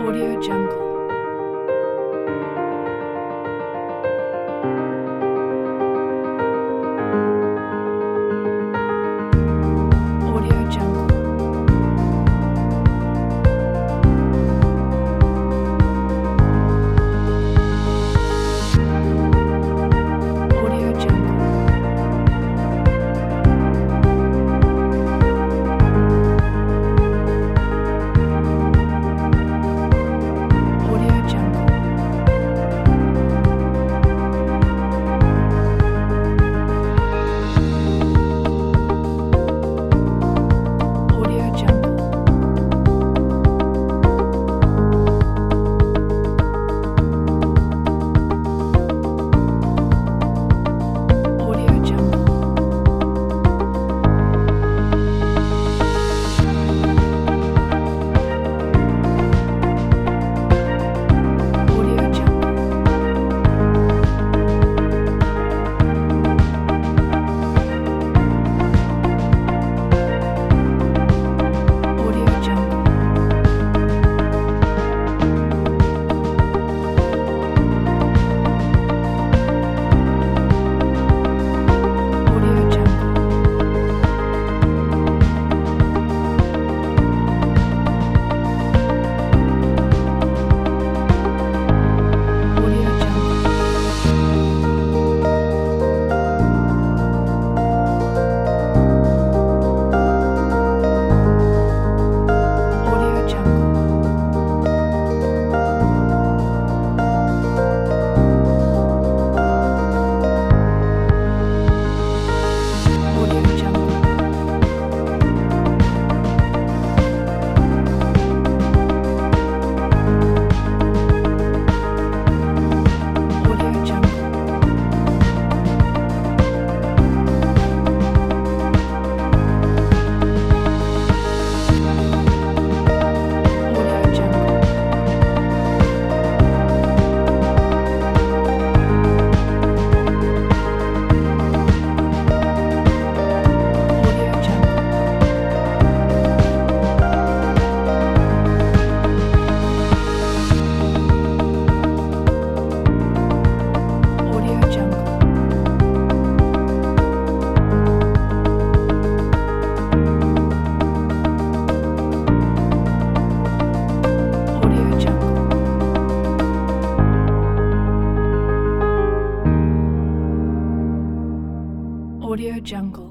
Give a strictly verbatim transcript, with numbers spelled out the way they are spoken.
Audio Jungle. Audio Jungle. Audio Jungle. Audio Jungle. Audio Jungle. Audio Jungle. Audio Jungle. Audio Jungle. Audio Jungle. Audio Jungle. Audio Jungle. Audio Jungle. Audio Jungle. Audio Jungle. Audio Jungle. Audio Jungle. Audio Jungle. Audio Jungle.